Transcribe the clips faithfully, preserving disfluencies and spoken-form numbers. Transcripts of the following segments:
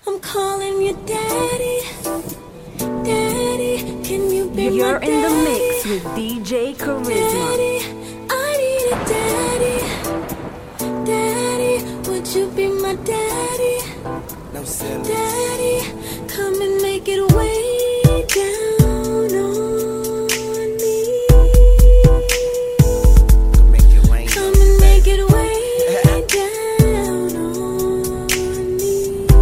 I'm calling you daddy. Daddy, can you be You're my daddy? in the mix with D J Charisma. Daddy, I need a daddy. Daddy, would you be my daddy? No silly. Daddy, come and make it way down on me. Come make it rain. Come and make it way down on me.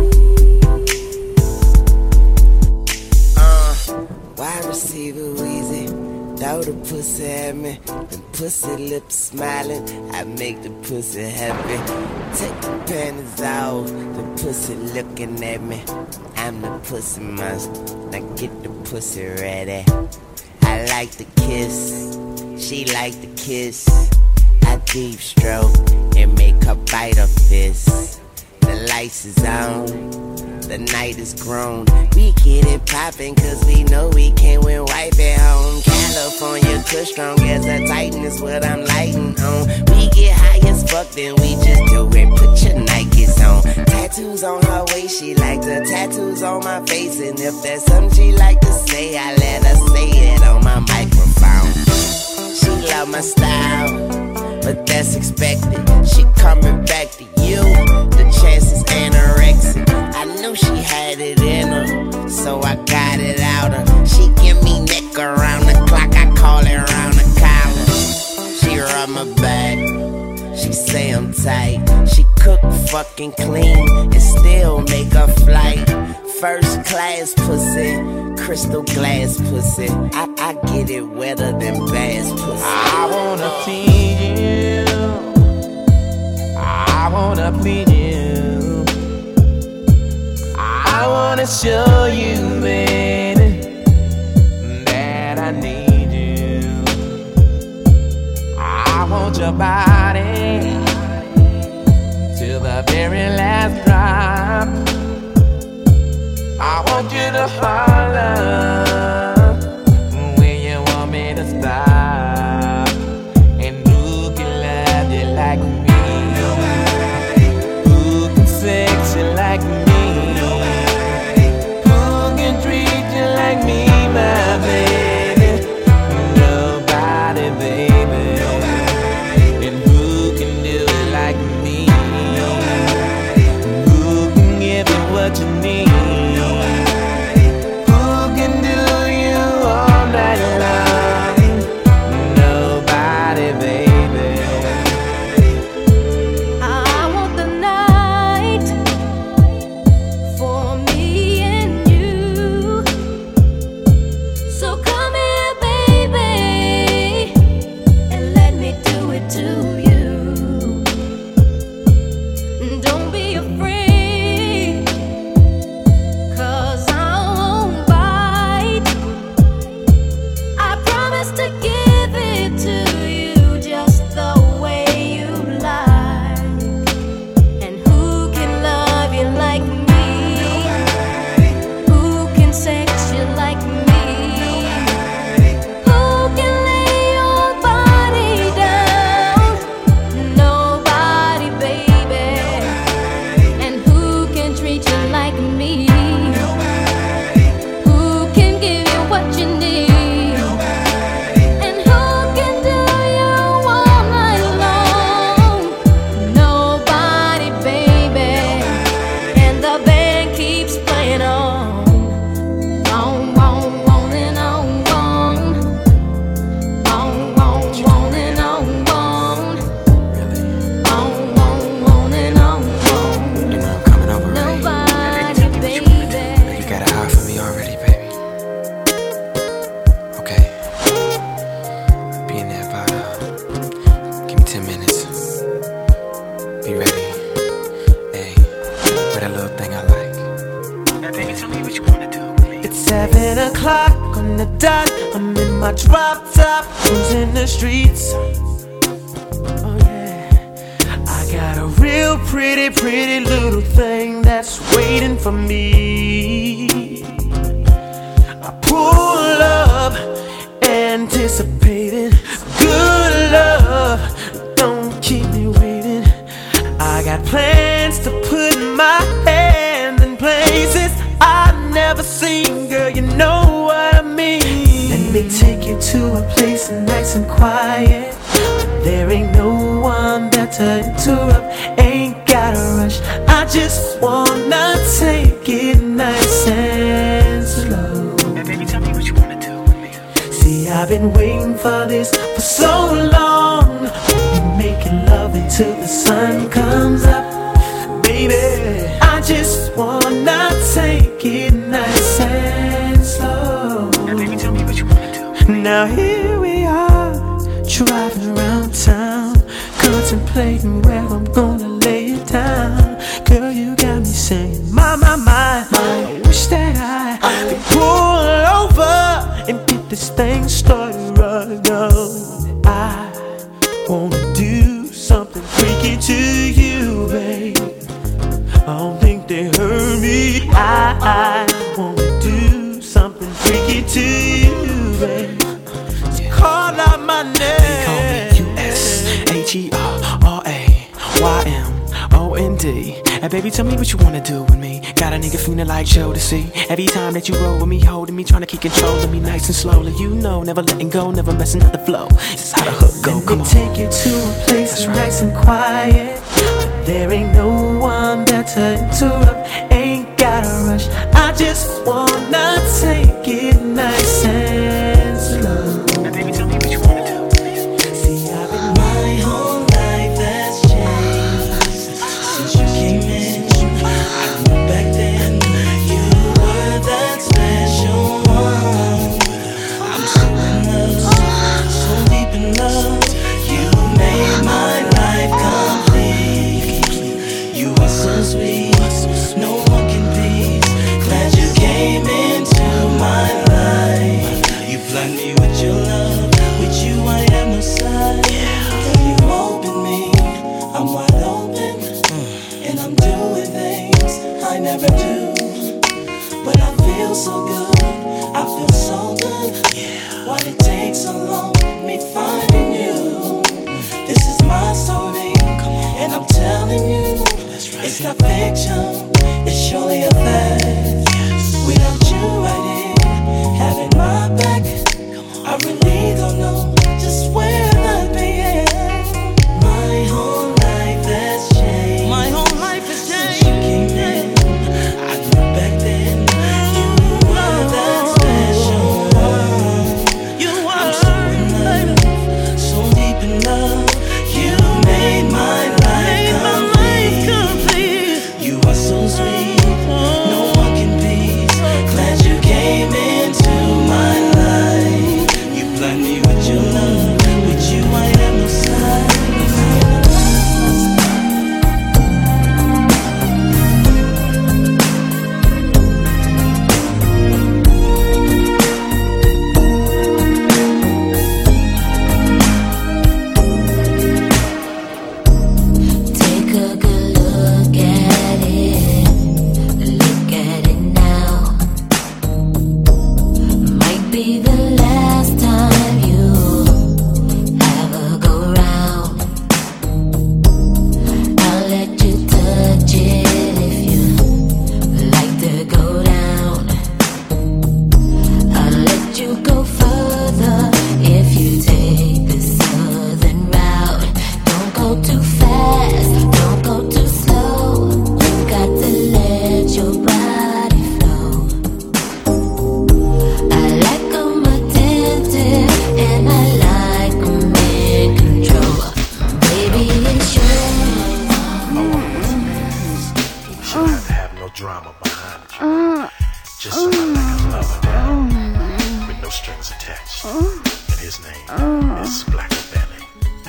Uh, wide receiver Weezy, throw the pussy at me. The pussy lips smiling, I make the pussy happy. Take the panties off, the pussy looking at me. I'm the pussy monster, now get the pussy ready. I like the kiss, she like the kiss. I deep stroke and make her bite her fist. The lights is on, the night is grown. We get it poppin' cause we know we can't win wife at home. California kush strong as a titan is what I'm lighting on. We get high as fuck, then we just do it. Put your Nikes on. Tattoos on her waist, she like the tattoos on my face. And if there's something she like to say, I let her say it on my microphone. She love my style, but that's expected. She coming back to you, the chances anorexic. I knew she had it in her, so I got it out her. She give me neck around the clock, I call it around the collar. She rub my back, she say I'm tight. She cook fucking clean and still make a flight. First class pussy, crystal glass pussy. I, I get it wetter than bass pussy. I wanna please you, I wanna please you, I wanna show you, baby, that I need you. I want your body till the very last drop. I want you to holler when you want me to stop. And who can love you like me? Who can sex you like me? Who can treat you like me, my baby? Nobody, baby. And who can do it like me? Who can give you what you need? I got plans to put my hand in place. to a place nice and quiet. There ain't no one there to interrupt. Ain't gotta rush. I just wanna take it nice and slow. Now baby, tell me what you wanna do with me. See, I've been waiting for this for so long. We're making love until the sun comes up. Baby, I just wanna take it nice and slow. Now baby, tell me what you wanna do with me. Now here we are, driving around town, contemplating where I'm gonna lay it down. Girl, you got me saying, my, my, my, I wish that I could pull over and get this thing started right now. I wanna do something freaky to you, babe. I don't think they heard me. I, I wanna do something freaky to you, babe. So call out my name. They call me U S H E R R A Y M O N D. And baby, tell me what you wanna do with me. Got a nigga feeling like Joe to see. Every time that you roll with me, holding me, trying to keep control of me nice and slowly. You know, never letting go, never messing up the flow. This is how the hook go. Let Come me on. take you to a place that's right. nice and quiet. There ain't no one there to interrupt. Ain't gotta rush. I just wanna take it nice and slow. Now baby, tell me what you wanna do with me. See, I've been my whole life has changed since you came in. I knew back then you were that special one. I'm so in love, so deep in love. You made my life complete. You are so sweet, no one can beat. Glad you came into my life. You blind me with your love. With you I am no side. You open me, I'm wide open, and I'm doing things I never do. But I feel so good, I feel so good. Why it takes so long, me finding you? This is my story, and I'm telling you, it's not fiction, it's surely a fact. Without you right here, having my back, I really don't know just where I'd be at. My whole life has changed. My whole life has changed. Since you came in, I knew back then you were that special one. You were. I'm so in love, so deep in love. You made my life complete. You are so sweet, no one can beat. Glad you came into my life. You blind me with your love. With you I am no side. Take a good look at it. Look at it now. Might be the last time you ever go round. I'll let you touch it if you like to go down. I'll let you go further if you take the southern route. Don't go too fast, don't go too slow. You got to let your body flow. I like 'em attentive and I like 'em in control. Baby, it's yours. Should have to have no drama behind it. Just somebody like a lover with no strings attached. And his name is Black Belly.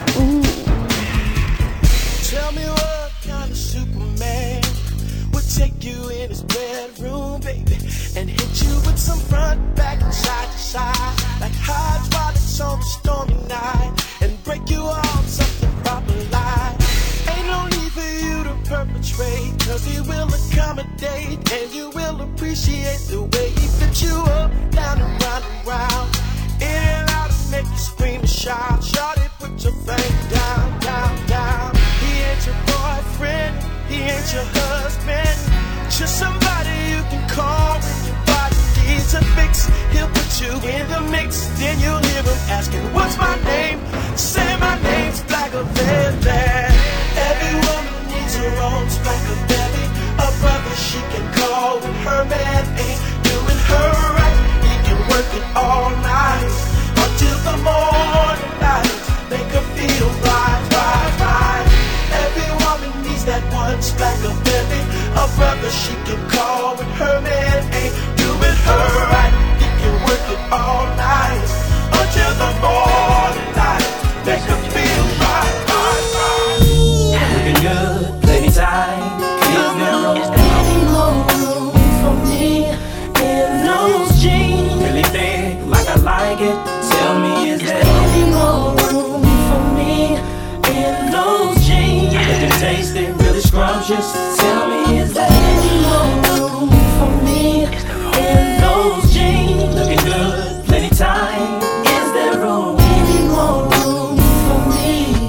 Tell me what kind of Superman would take you in his bedroom, baby, and hit you with some front, back, and side to side, like hydraulics on a stormy night, and break you off something proper like. Ain't no need for you to perpetrate, cause he will accommodate, and you will appreciate the way he flips you up, down and round and round, in and out and make you scream and shout. Shawty, put your thing down, down, down. He ain't your boyfriend, he ain't your husband, just somebody you can call when your body needs a big fix. He'll put you in the mix. Then you'll hear him asking, what's my name? Say my name's Blackavelli. Every woman needs her own Blackavelli. A brother she can call when her man ain't doing her right. He can work it all night until the morning light. Make her feel right, right, right. Every woman needs that one Blackavelli. A brother she can call when her man ain't doing her right. He can work it all night until the morning light. Make her feel right, right, right. Looking good, plenty time. Is there any more room for me in those jeans? Really thick, like I like it. Tell me, is there any more room for me in those jeans? looking tasty, really scrumptious? Tell me, is there any more room for me in those jeans? looking good, plenty time. Is there room? Any more room for me?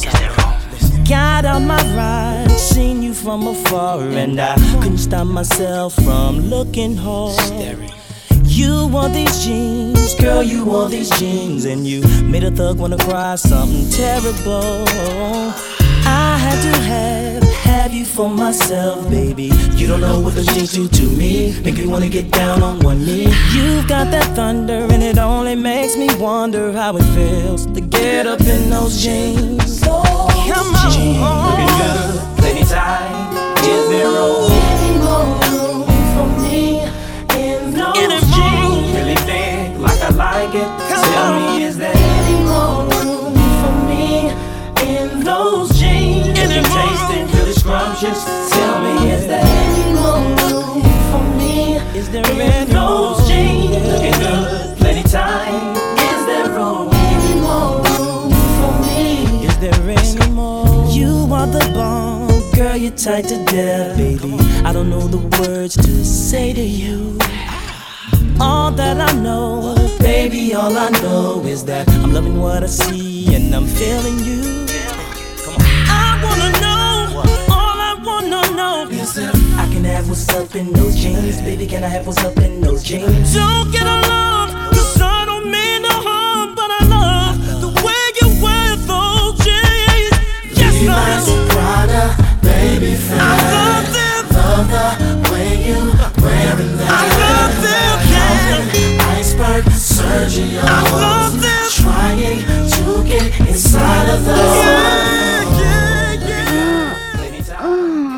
Got on my ride, seen you from afar, and I couldn't stop myself from looking hard. You wore these jeans, girl, you wore these jeans, and you made a thug wanna cry something terrible. I had to have, have you for myself, baby. You don't know what those jeans do to me. Make me wanna get down on one knee. You've got that thunder, and it only makes me wonder how it feels to get up in those jeans. Come on, Looking good, plenty time. Is there room? Any more room for me in those jeans? Really thick, like I like it. Tell me, is there Any more room for me in those jeans? looking tasty, really scrumptious? Tell me, is there Any more room for me is there in any those more? jeans? looking good, plenty time. Is there room? Any more room for me? Is there any more? You are the bomb, girl, you're tight to death, baby. I don't know the words to say to you. All that I know, baby, all I know is that I'm loving what I see and I'm feeling you. I wanna know, all I wanna know is if I can have what's up in those jeans. Baby, can I have what's up in those jeans? Don't get alarmed, cause I don't mean no harm, but I love the way you wear those jeans. Yes, I do. Prada, baby, fine. I love them. Love the way you wearing that. I love them, yeah. Iceberg, Sergio. I love them. Trying to get inside of those. Yeah, yeah, yeah. Plenty time.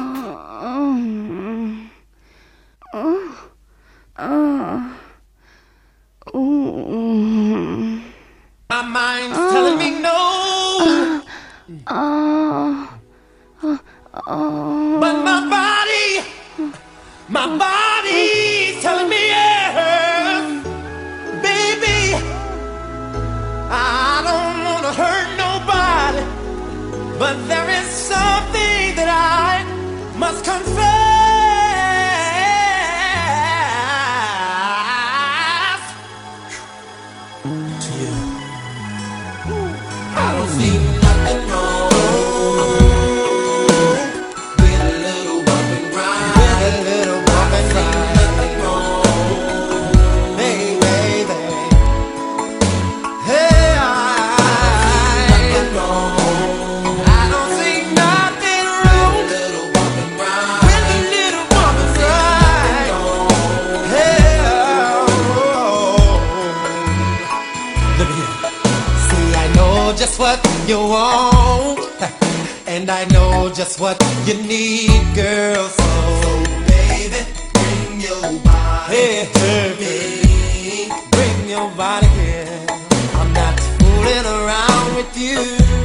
My mind's telling me no. But my body, my body's telling me yes. Baby, I don't wanna hurt nobody, but there is something that I must confess to you. I don't see nothing wrong with a little bump and grind. With a little bump and grind. Nothing wrong, baby, baby. Hey, I nothing wrong. I don't see nothing wrong with a little bump and grind. With a little bump and grind. Hey, oh. Look at here. See, I know just what you want, and I know just what you need, girl. So, baby, bring your body hey, to me. Bring your body here. I'm not fooling around with you.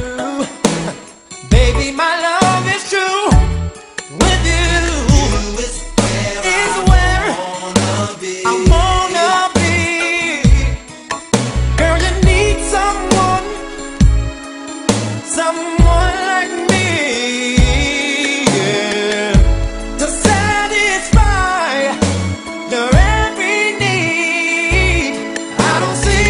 Baby, my love is true. With you, you is where, is I, where wanna be. I wanna be. Girl, you need someone, someone like me, yeah, to satisfy your every need. I don't see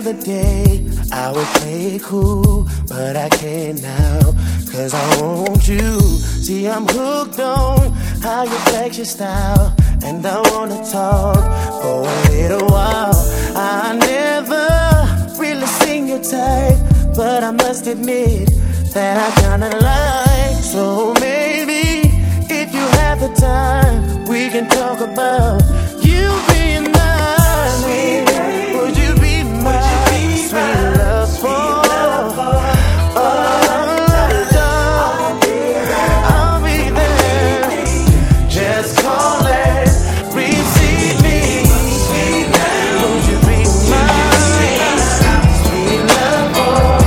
other day, I would play cool, but I can't now, cause I want you. See, I'm hooked on how you flex your style, and I wanna talk for a little while. I never really seen your type, but I must admit that I kinda like. So maybe if you have the time, we can talk about you being mine. Would you be my sweet love for? Oh, I'll be there. Just call it, receive me. Would you be mine? Sweet love for?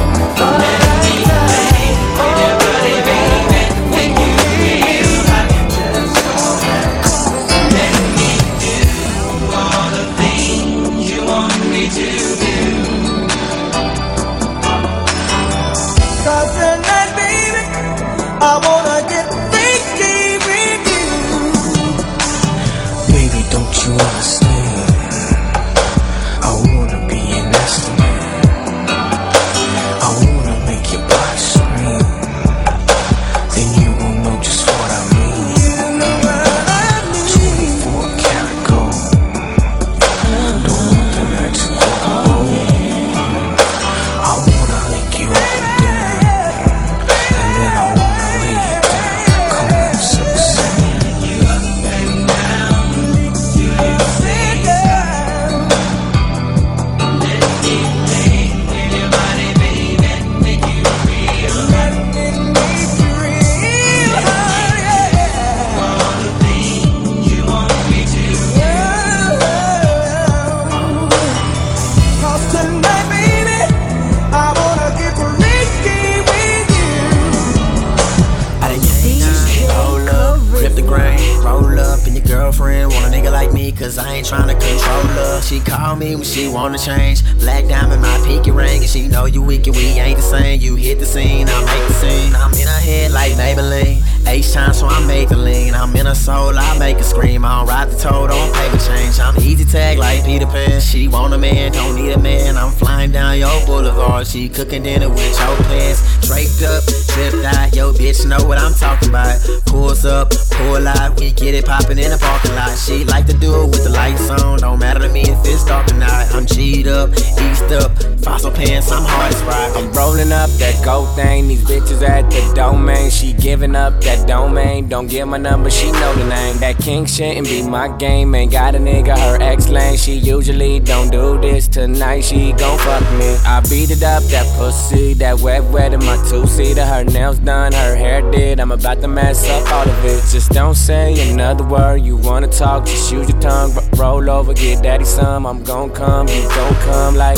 She wanna change, black diamond, my pinky ring, and she know you weak and we ain't the same. You hit the scene, I make the scene. I'm in her head like Maybelline, H time, so I make the lean. I'm in her soul, I make her scream. I don't ride the toe, don't paper change. I'm easy tag like Peter Pan. She want a man, don't need a man. I'm flying down your boulevard. She cooking dinner with your plans. Draped up, tripped out, yo bitch know what I'm talking about. Pulls up, pull out, we get it poppin' in the parking lot. She like to do it with the lights on. Don't matter to me if it's dark or not. I'm G'd up, eased up, fossil pants, I'm hard as rock. I'm rolling up that gold thing, these bitches at the domain. She giving up that domain, don't give my number, she know the name. That king shit and be my game, ain't got a nigga her ex lane. She usually don't do this, tonight she gon' fuck me. I beat it up, that pussy, that wet wet in my two-seater. Her nails done, her hair did, I'm about to mess up all of it. Just don't say another word, you wanna talk, just use your tongue. Roll over, get daddy some, I'm gon' come, you gon' come like.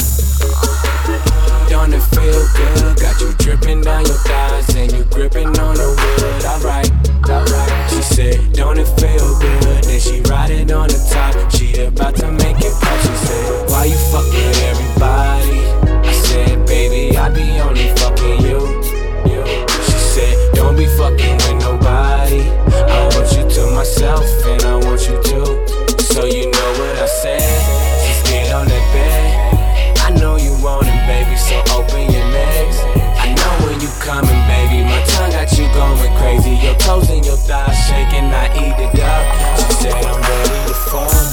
Don't it feel good? Got you dripping down your thighs and you gripping on the wood. Alright, alright. She said, don't it feel good? Then she ride it on the top. She about to make it pop. She said, why you fuck with everybody? I said, baby, I be only fucking you. you. She said, don't be fucking with nobody. I want you to myself and I want you to. So you know what I said. Just get on that bed. I know you want it, baby, so open your legs. I know when you coming, baby, my tongue got you going crazy. Your toes and your thighs shaking, I eat it up. She said I'm ready to fuck.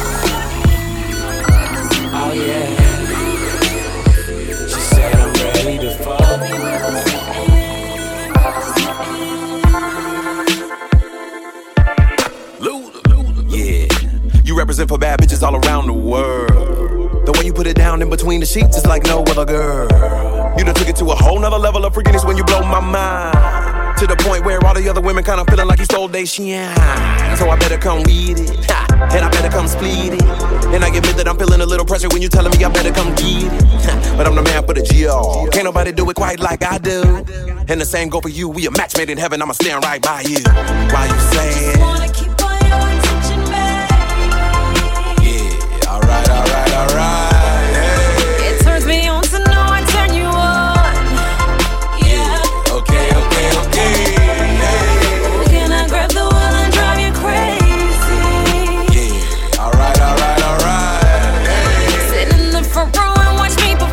Oh yeah. She said I'm ready to fuck. Yeah, you represent for bad bitches all around the world. The way you put it down in between the sheets is like no other girl. You done took it to a whole nother level of freakiness when you blow my mind. To the point where all the other women kinda feeling like you stole they shine. So I better come with it, ha, and I better come split it. And I admit that I'm feeling a little pressure when you telling me I better come get it. But I'm the man for the G R. Can't nobody do it quite like I do. And the same go for you, we a match made in heaven, I'ma stand right by you. Why you saying? Alright, alright, alright. Hey. It turns me on to know I turn you on. Yeah. Okay, okay, okay. Hey. Can I grab the wheel and drive you crazy? Yeah. Alright, alright, alright. Hey. Sit in the front row and watch me perform.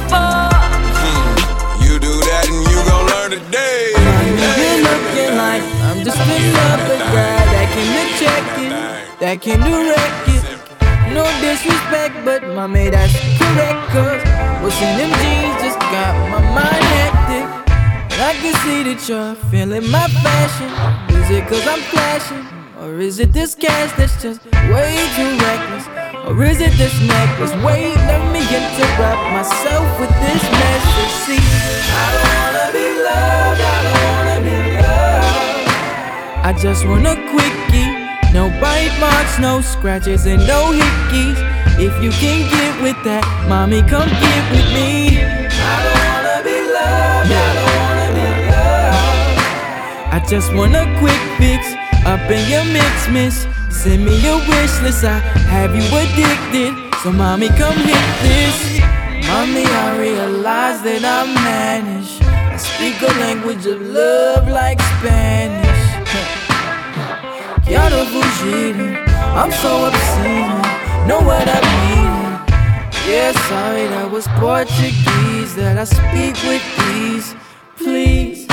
No disrespect, but mommy, that's correct. Cause what's in them jeans just got my mind hectic. I can see that you're feeling my fashion. Is it cause I'm flashing? Or is it this cash that's just way too reckless? Or is it this necklace? Wait, let me interrupt myself with this message. See, I don't wanna be loved, I don't wanna be loved. I just want a quickie. No bite marks, no scratches, and no hickeys. If you can get with that, mommy, come get with me. I don't wanna be loved, I don't wanna be loved. I just want a quick fix up in your mix, miss. Send me your wish list, I have you addicted. So mommy, come hit this. Mommy, I realize that I'm mannish. I speak a language of love like Spanish. Quiero fugir, I'm so obscene. Know what I mean? Yeah, sorry, that was Portuguese. That I speak with ease. Please,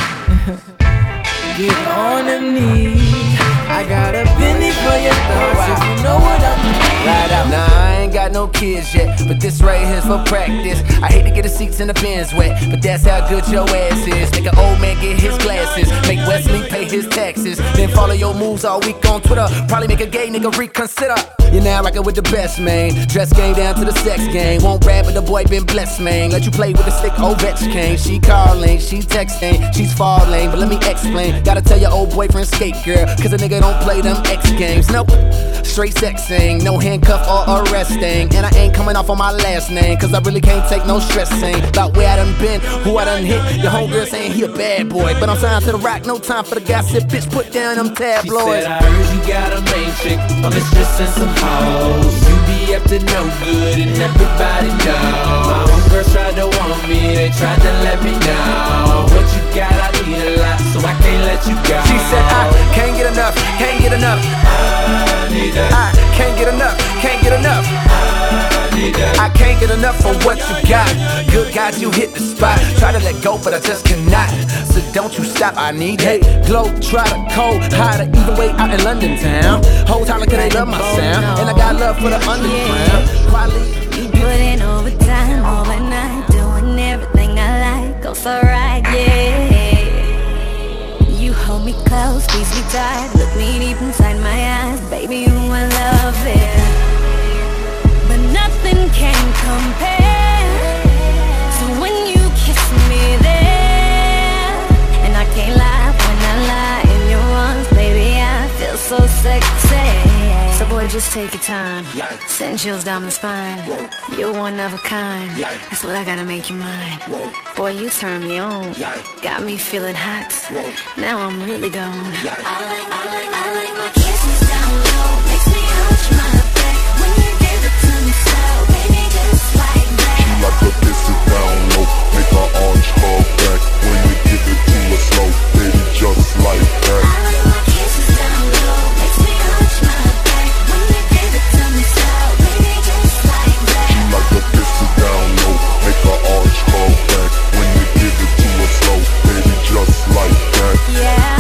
get on them knees. I got a penny for your thoughts, if you know what I mean. Right out. Nah, I ain't got no kids yet, but this right here's for practice. I hate to get the seats in the bins wet, but that's how good your ass is. Make an old man get his glasses, make Wesley pay his taxes, then follow your moves all week on Twitter. Probably make a gay nigga reconsider. You're now rockin' with the best, man. Dress game down to the sex game. Won't rap, but the boy been blessed, man. Let you play with the stick, Ovechkin. She calling, she texting, she's falling, but let me explain. Gotta tell your old boyfriend skate, girl, cause a nigga don't play them X games. Nope, straight sexing, no handcuff or arresting. And I ain't coming off on my last name, cause I really can't take no stressing about where I done been, who I done hit. Your homegirl saying he a bad boy, but I'm signed to the rock, no time for the gossip. Bitch, put down them tabloids. She said, I heard you got a main chick, a mistress and some hoes. You be up to no good and everybody know. My homegirls tried to want me, they tried to let me know. What you got, I need a lot, so I can't let you go. She said, I can't get enough, can't get enough. I need that. I can't get enough, can't get enough. I need that. I can't get enough for what you got. Good God, you hit the spot. Try to let go, but I just cannot. So don't you stop, I need that. Glow, try to cold, hide it, even way out in London town. Whole time looking, they love my sound. And I got love for the underground. You put in overtime, overnight, doing everything I like. Go for a ride, yeah. You hold me close, squeeze me tight, look me deep inside my eyes. Baby, you I love it, but nothing can compare to when you kiss me there. And I can't lie when I lie in your arms, baby, I feel so sexy. So boy, just take your time, send chills down my spine. You're one of a kind, that's what I gotta make you mine. Boy, you turn me on, got me feeling hot. Now I'm really gone. I like, I like, I like my kisses down low, makes me hunch my back when you give it to me slow, baby, just like that. She like her kisses down low, make her arms fall back when you give it to her slow, baby, just like that. I like my kisses down low, makes me hunch my back when you give it to me slow, baby, just like that. She like her kisses down low, make her arms fall back when you give it to her slow, baby, just like that. Yeah,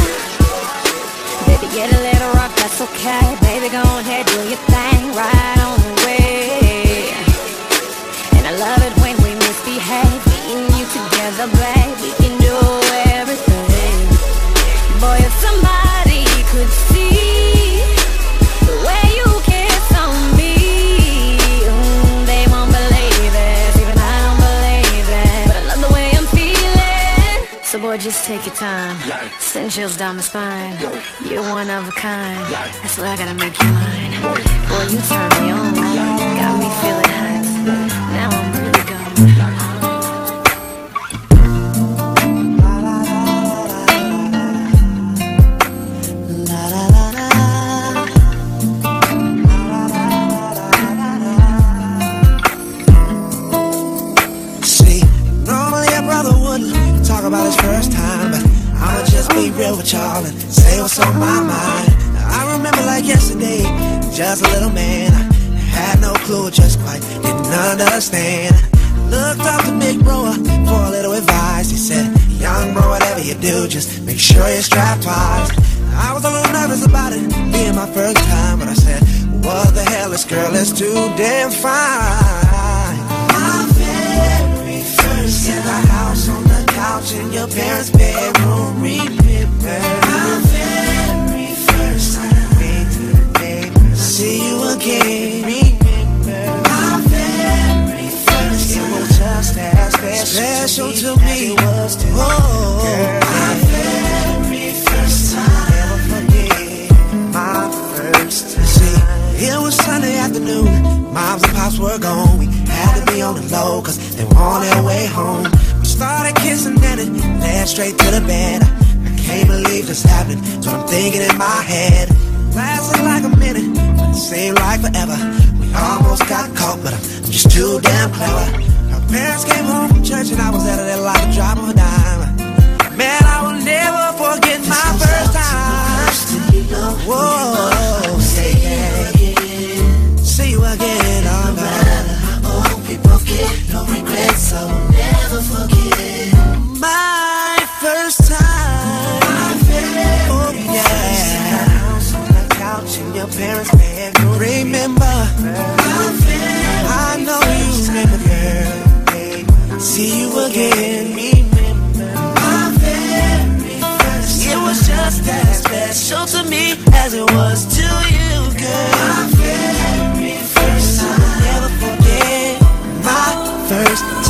baby, get a little rough, that's okay. Baby, go ahead, do your thing, right on the way. And I love it when we misbehave, me and you together, babe. We can do everything. Boy, if somebody could see the way you kiss on me, mm, they won't believe it. Even I don't believe it, but I love the way I'm feeling. So boy, just take your time, send chills down my spine. You're one of a kind, that's what I gotta make you mine. Boy, you turn me on, got me feeling hot. Now I'm really gone. See, normally a brother wouldn't talk about his first time, but I'ma just be real with y'all and say what's on my mind. I remember like yesterday, just a little man, I had no clue, just quite didn't understand. Looked up to Big Bro for a little advice. He said, young bro, whatever you do, just make sure you're strapped twice. I was a little nervous about it, being my first time, but I said, What the hell, this girl is too damn fine. My very first in the house, on the couch, in your parents' bedroom. Remember my very first time. See you again. Remember my very first time. It was just as special, special to me. It was to oh, girl. My very first time. Never forget my first time. See, it was Sunday afternoon. Moms and pops were gone. We had to be on the low, cause they were on their way home. We started kissing and it led straight to the bed. I, I can't believe this happened. So I'm thinking in my head. Lasted like a minute, but it seemed like forever. We almost got caught, but I'm, I'm just too damn clever. Our parents came home from church and I was out of there like a drop of a dime. Man, I will never forget my first time. Whoa, say that again. See you again, oh, no matter how old people get, no regrets, so never forget my first time. My very oh, yeah. In your parents' bedroom. Remember, I know you remember, girl. See you again. Remember, my very first time. It was just as special to me as it was to you, girl. My very first time. Never forget my first time.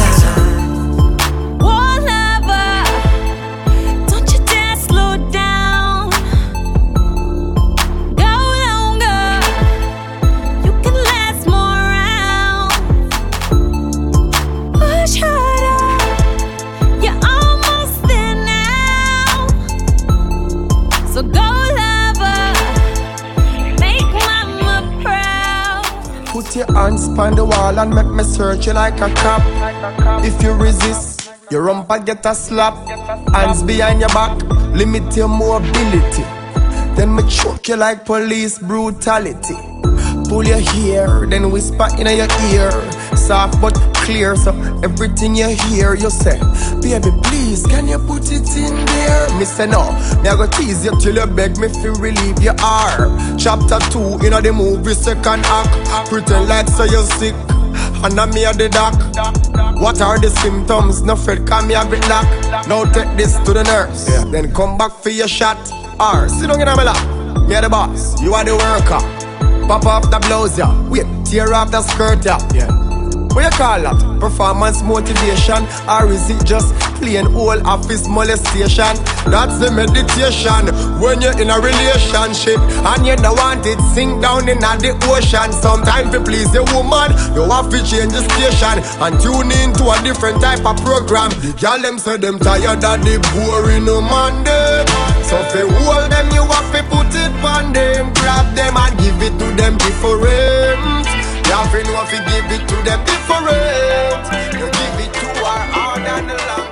Your hands on the wall and make me search you like a cop. If you resist, your rumpa get a slap. Hands behind your back, limit your mobility. Then me choke you like police brutality. Pull your hair, then whisper in your ear. Soft but clear, so everything you hear, you say, baby, please, can you put it in there? Me say no, me I go tease you till you beg me to relieve your heart. Chapter two, you know the movie second act. Pretend like so you're sick, and I'm me at the doc. What are the symptoms? No Fred, come me have it lock. Now take this to the nurse, yeah. Then come back for your shot. Or sit down in my lap, me are the boss, you are the worker. Pop off the blouse, yeah. Wait, tear off the skirt, yeah. yeah. What you call that? Performance motivation? Or is it just plain old office molestation? That's the meditation. When you're in a relationship and you don't want it sink down in the ocean. Sometimes to please a woman, you have to change the station and tune in to a different type of program. The girl them say them tired of the boring man them. So if you hold them, you have to put it on them. Grab them and give it to them different. You have to know if you give it to them different. You give it to her hard and long.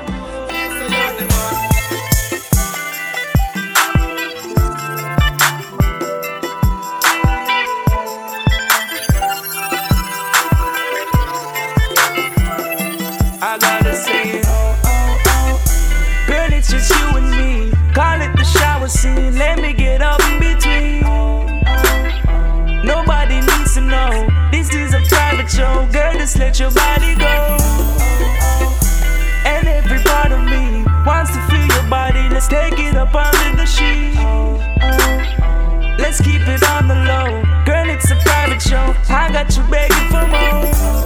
I gotta say it, oh, oh, oh. Girl, it's just you and me. Call it the shower scene. Let me get up in between. Nobody needs to know. This is a private show. Girl, just let your body go. And every part of me wants to feel your body. Let's take it up under the sheet. Let's keep it on the low. Girl, it's a private show. I got you begging for more.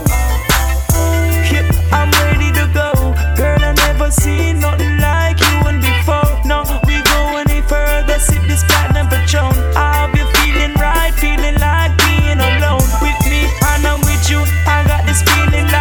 Yeah, I'm ready to go. Girl, I never seen nothing like you and before. No, we go any further. Sip this platinum Patron. I'll be feeling right, feeling like being alone with me, and I'm with you. I got this feeling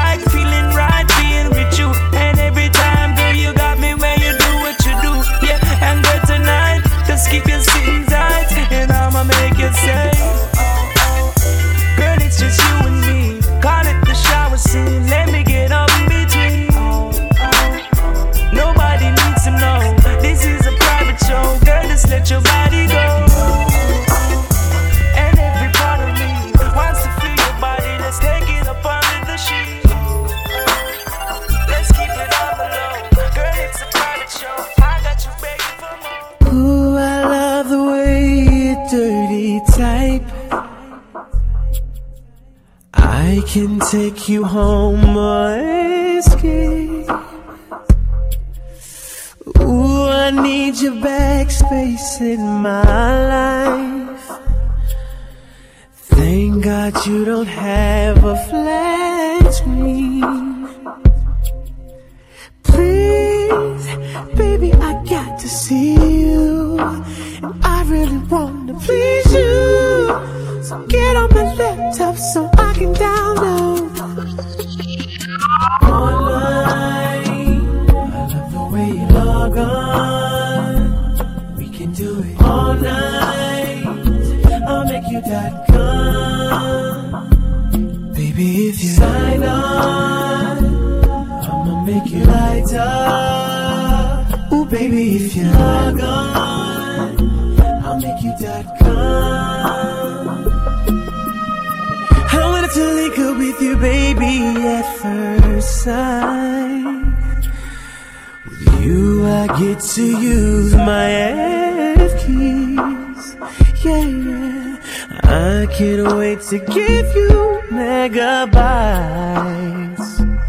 I can take you home or escape. Ooh, I need your backspace in my life. Thank God you don't have a flat screen. Please, baby, I got to see you, and I really want to please you. So get on my laptop so I can download online. I love the way you log on. We can do it all night. I'll make you .com. Baby, if you sign on, I'ma make you light up. Ooh, baby, if you log on, I'll make you .com. I wanted to link up with you, baby, at first sight. With you, I get to use my F keys. Yeah, yeah. I can't wait to give you megabytes.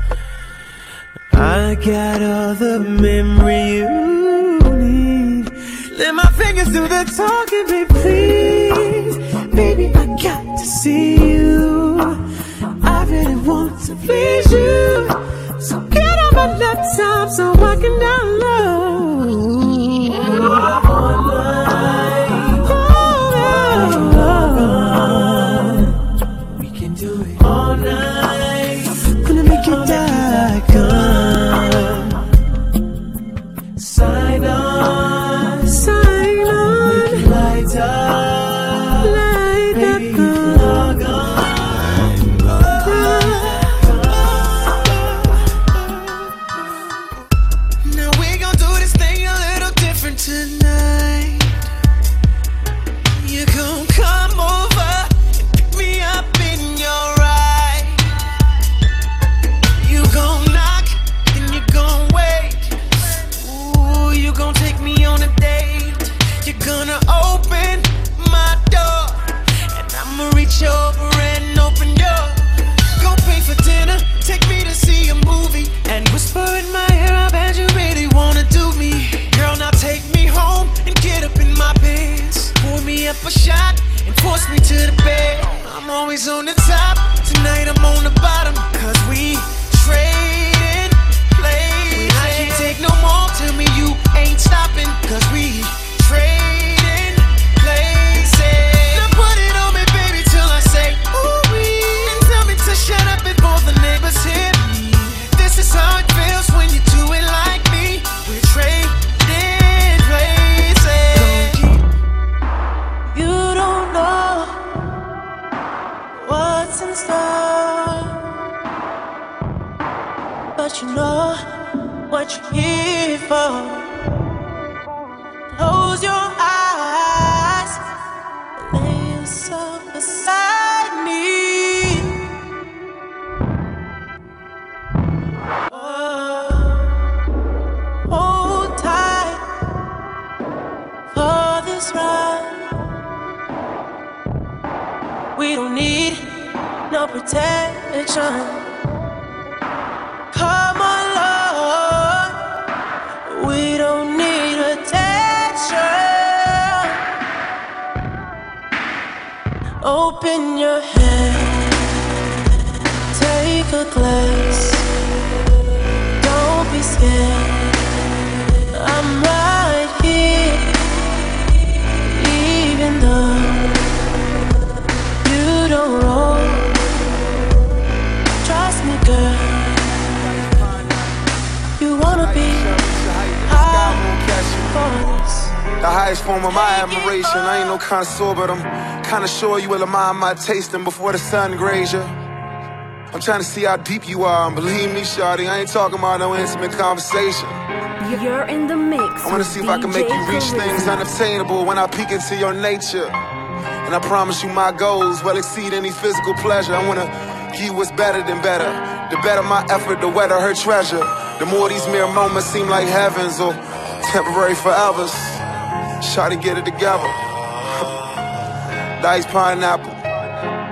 I got all the memory you need. Let my fingers do the talking, baby, please. Baby, I got to see you. I really want to please you. So get on my laptop so I can download online. Oh, we can do it all night. Gonna make you .com. Sign on, sign on. Make it light up, light up. Log on. Now we gon' do this thing a little different tonight. You gon' come over, pick me up in your ride. You gon' knock, then you gon' wait. Ooh, you gon' take me on a date. You're gonna open my door, and I'ma reach over and open yours. Gon' pay for dinner, take me to see a movie, and whisper in my ear, I bet you really wanna do me. Girl, now take me home and get up in my pants. Pour me up a shot and force me to the bed. I'm always on the top, tonight I'm on the bottom. Cause we trading places. I can't take no more, tell me you ain't stopping. Cause we trading places. Now put it on me, baby, till I say ooh-wee. And tell me to shut up before the neighbors hear me. This is how it feels when you do it like me. We're trading places. You don't know what's in store, but you know what you're here for. Close your eyes, lay yourself beside me. Oh, hold tight for this ride. We don't need no protection. Come along, we don't need attention. Open your head, take a glass. Don't be scared, I'm right here. Even though you don't roll, trust me, girl. You wanna be high for this. The highest form of my admiration. I ain't no connoisseur, but I'm kinda sure you will admire my tasting before the sun grazes you. I'm trying to see how deep you are, and believe me, shawty, I ain't talking about no intimate conversation. You're in the mix. I wanna see if I can make you reach things unattainable when I peek into your nature. And I promise you my goals will exceed any physical pleasure. I wanna give you what's better than better. The better my effort, the wetter her treasure. The more these mere moments seem like heavens or temporary forevers. Try to get it together. Diced pineapple,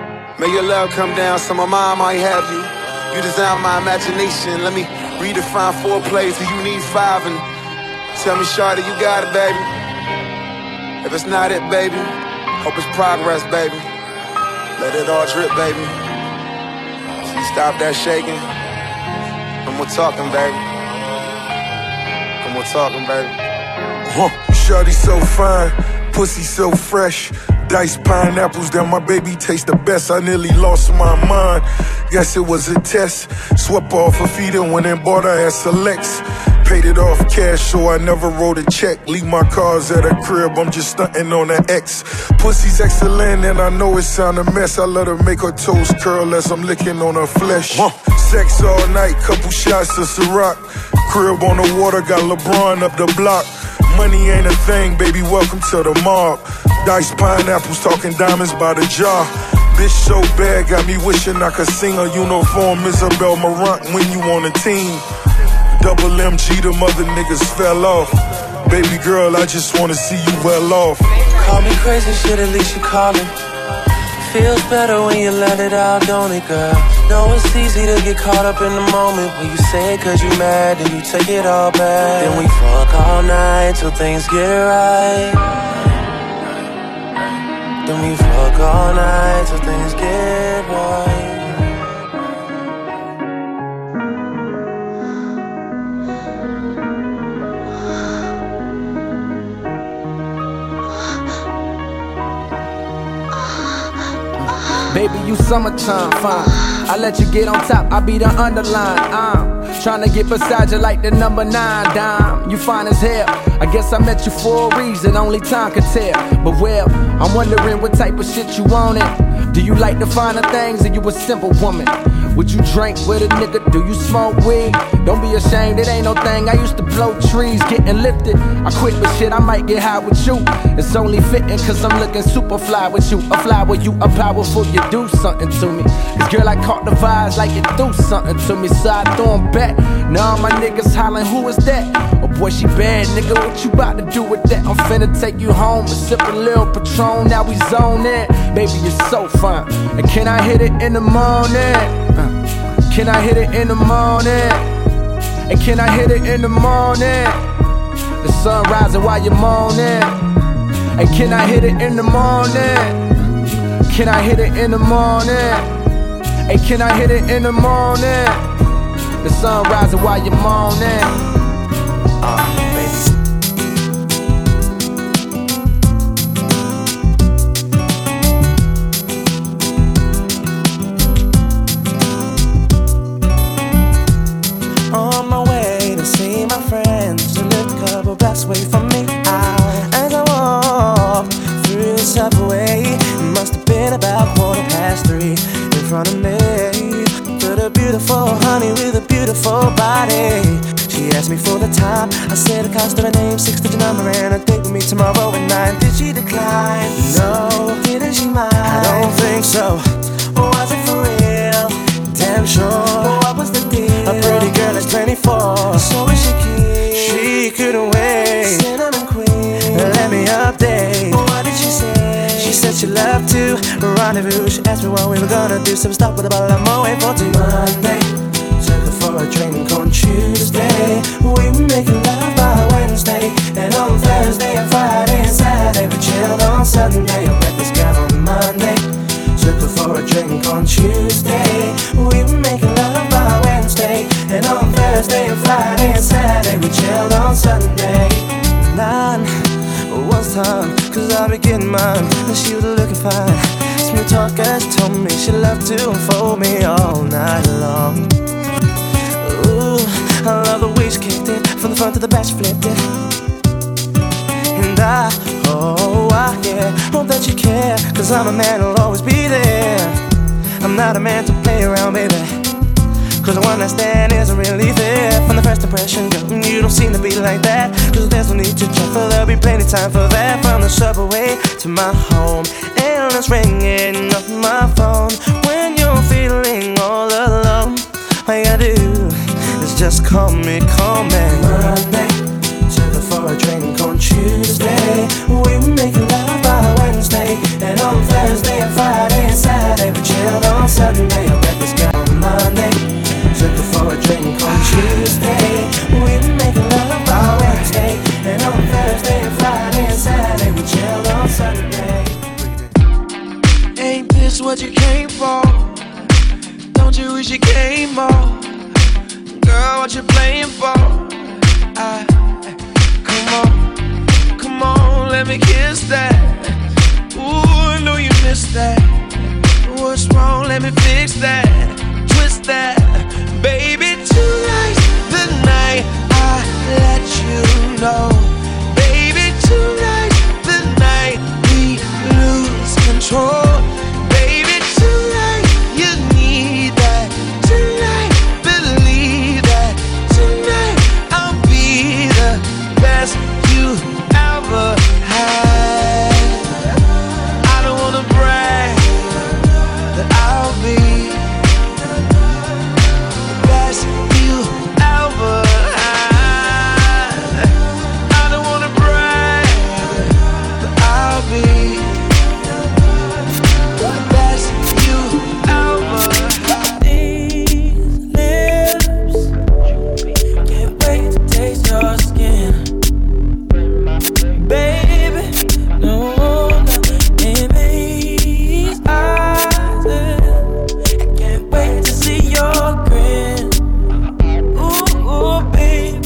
May your love come down so my mind might have you. You design my imagination. Let me redefine four plays so you need five. And tell me, shawty, you got it, baby. If it's not it, baby, hope it's progress, baby. Let it all drip, baby. So you stop that shaking. And we're talking, baby. And we're talking, baby. Huh. Shawty so fine, pussy so fresh. Diced pineapples that my baby tastes the best. I nearly lost my mind. Guess it was a test. Swept off her feet and went and bought her at Selects. Paid it off cash, so I never wrote a check. Leave my cars at her crib, I'm just stunting on her ex. Pussy's excellent and I know it sound a mess. I let her make her toes curl as I'm licking on her flesh. Huh. Sex all night, couple shots of Ciroc. Crib on the water, got LeBron up the block. Money ain't a thing, baby, welcome to the mob. Diced pineapples, talking diamonds by the jar. Bitch so bad, got me wishing I could sing a uniform Isabel Marant when you on a team. Double M G, the mother niggas fell off. Baby girl, I just wanna see you well off. Call me crazy, shit, at least you callin'. Feels better when you let it out, don't it, girl? Know it's easy to get caught up in the moment when you say it cause you mad, then you take it all back. Then we fuck all night till things get right. Then we fuck all night till things get right. Baby, you summertime fine. I let you get on top, I be the underline. I'm tryna get beside you like the number nine dime. You fine as hell, I guess I met you for a reason, only time could tell. But well, I'm wondering what type of shit you wanted. Do you like the finer things or you a simple woman? Would you drink with a nigga? Do you smoke weed? Don't be ashamed, it ain't no thing. I used to blow trees, getting lifted. I quit, but shit, I might get high with you. It's only fitting cause I'm looking super fly with you. A fly with you, a powerful, you do something to me. Cause girl, I caught the vibes like it do something to me. So I throw 'em back. Now all my niggas hollering, who is that? Oh boy, she bad, nigga, what you about to do with that? I'm finna take you home and sip a little Patron. Now we zone in, baby, you're so fine. And can I hit it in the morning? Uh, can I hit it in the morning? And can I hit it in the morning? The sun rising while you're moaning. And can I hit it in the morning? Can I hit it in the morning? And can I hit it in the morning? The sun rising while you're moaning. Uh, baby. On my way to see my friends, who live a couple blocks away from me. I, as I walk through the subway, it must have been about quarter past three. In front of me, put a beautiful honey with a beautiful body. She asked me for the time. I said the cost of her name, six-digit number, and a date with me tomorrow at nine. Did she decline? No. Didn't she mind? I don't think so. Was it for real? Damn sure. What was the deal? A pretty girl is twenty-four. So is she keen? She couldn't wait. Cinnamon queen. Let me update. What did she say? She said she loved to rendezvous. She asked me what we were gonna do. So we stopped with a bottle of Moet for Monday. Took her for a drink on Tuesday. We were making love by Wednesday. And on Thursday and Friday and Saturday we chilled on Sunday. I met this girl on Monday. Took her for a drink on Tuesday. We were making love by Wednesday. And on Thursday and Friday and Saturday we chilled on Sunday. Nine was time, cause I be getting mine. And she was looking fine. Smooth talker, she told me she loved to unfold me all night long. Ooh, I love the way she kicked it. From the front to the back she flipped it. And I, oh, I, yeah, hope that you care. Cause I'm a man who'll always be there. I'm not a man to play around, baby. Cause the one I stand isn't really fair. From the first impression, girl, you don't seem to be like that. Cause there's no need to check, for there'll be plenty time for that. From the subway to my home, and it's ringing off my phone. When you're feeling all alone, all you gotta do is just call me, call me. Monday, took her for a drink on Tuesday. We were making love by Wednesday. And on Thursday and Friday and Saturday we chilled Don't you wish you came on? Girl, what you playing for? I, come on, come on, let me kiss that. Ooh, I know you missed that. What's wrong? Let me fix that. Twist that. Baby, tonight's the night I let you know. Baby, tonight's the night we lose control. Baby, tonight you need that. Tonight, believe that. Tonight I'll be the best you ever had. I don't wanna brag, but I'll be the best you ever had. I don't wanna brag, but I'll be the best you ever had. These lips can't wait to taste your skin, baby. No, not in these eyes. I can't wait to see your grin. Ooh, ooh, baby,